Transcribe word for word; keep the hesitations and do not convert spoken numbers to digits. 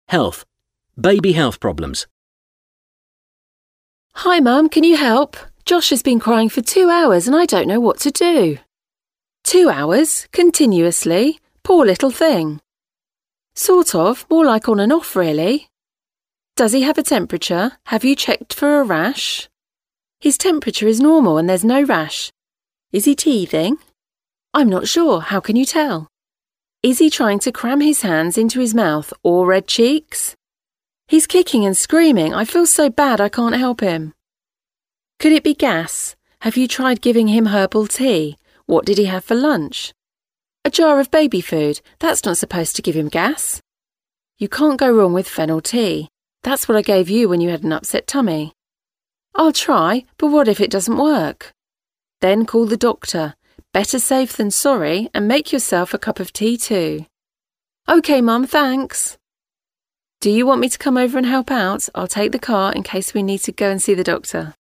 Health. Baby health problems. Hi, Mum, can you help? Josh has been crying for two hours and I don't know what to do. Two hours? Continuously? Poor little thing. Sort of, more like on and off, really. Does he have a temperature? Have you checked for a rash? His temperature is normal and there's no rash. Is he teething? I'm not sure. How can you tell? Is he trying to cram his hands into his mouth or red cheeks? He's kicking and screaming. I feel so bad I can't help him. Could it be gas? Have you tried giving him herbal tea? What did he have for lunch? A jar of baby food. That's not supposed to give him gas. You can't go wrong with fennel tea. That's what I gave you when you had an upset tummy. I'll try, but what if it doesn't work? Then call the doctor. Better safe than sorry, and make yourself a cup of tea too. OK, Mum, thanks. Do you want me to come over and help out? I'll take the car in case we need to go and see the doctor.